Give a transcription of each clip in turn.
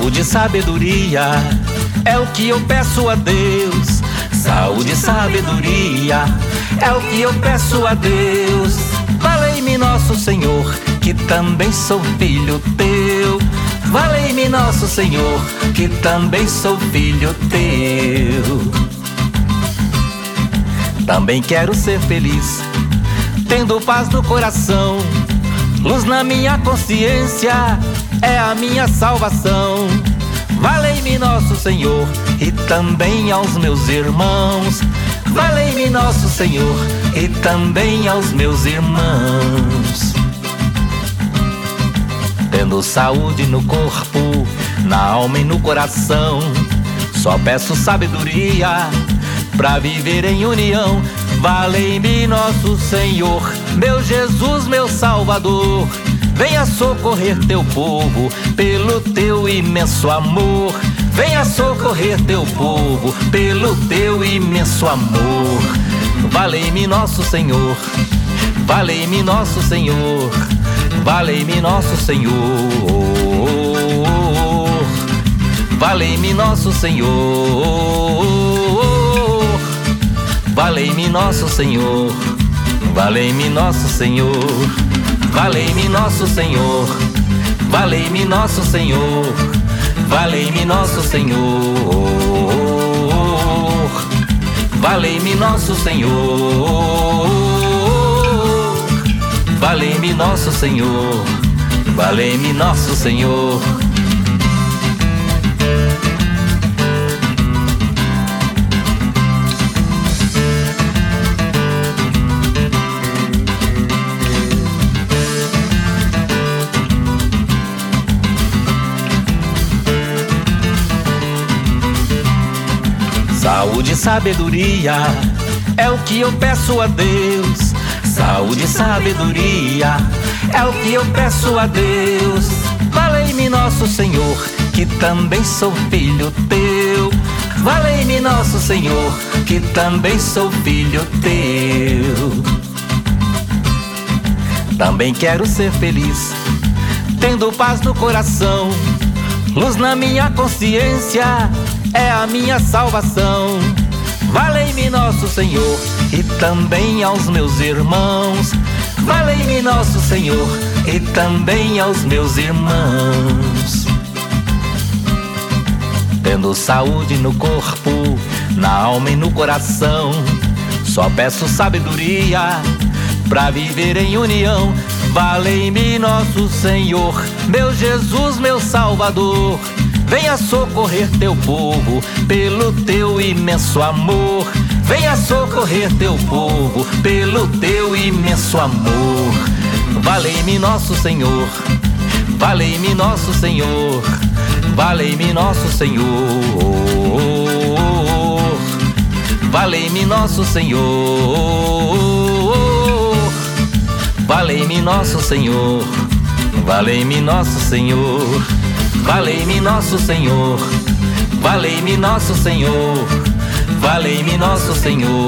Saúde e sabedoria é o que eu peço a Deus. Saúde e sabedoria é o que eu peço a Deus. Valei-me nosso Senhor, que também sou filho teu. Valei-me nosso Senhor, que também sou filho teu. Também quero ser feliz, tendo paz no coração. Luz na minha consciência é a minha salvação. Valei-me nosso Senhor e também aos meus irmãos. Valei-me nosso Senhor e também aos meus irmãos. Tendo saúde no corpo, na alma e no coração, só peço sabedoria pra viver em união. Valei-me nosso Senhor, meu Jesus, meu Salvador. Venha socorrer teu povo pelo teu imenso amor. Venha socorrer teu povo pelo teu imenso amor. Valei-me nosso Senhor, valei-me nosso Senhor, valei-me nosso Senhor. Valei-me nosso Senhor, valei-me nosso Senhor, valei-me nosso Senhor, valei-me nosso Senhor, valei-me nosso Senhor, valei-me nosso Senhor, valei-me nosso Senhor, valei-me nosso Senhor, valei-me nosso Senhor. Saúde e sabedoria é o que eu peço a Deus. Saúde e sabedoria é o que eu peço a Deus. Valei-me nosso Senhor, que também sou filho teu. Valei-me nosso Senhor, que também sou filho teu. Também quero ser feliz, tendo paz no coração. Luz na minha consciência é a minha salvação. Valei-me nosso Senhor e também aos meus irmãos. Valei-me nosso Senhor e também aos meus irmãos. Tendo saúde no corpo, na alma e no coração, só peço sabedoria pra viver em união. Valei-me nosso Senhor, meu Jesus, meu Salvador. Venha socorrer teu povo pelo teu imenso amor. Venha socorrer teu povo pelo teu imenso amor. Valei-me nosso Senhor, valei-me nosso Senhor, valei-me nosso Senhor, valei-me nosso Senhor, valei-me nosso Senhor, valei-me nosso Senhor, valei-me nosso Senhor, valei-me nosso Senhor, valei-me nosso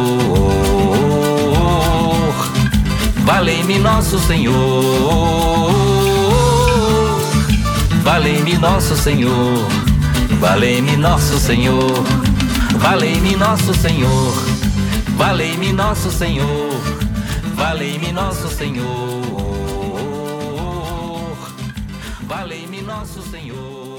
Senhor, valei-me nosso Senhor, valei-me nosso Senhor, valei-me nosso Senhor, valei-me nosso Senhor, valei-me nosso Senhor, valei-me nosso Senhor, valei-me nosso Senhor.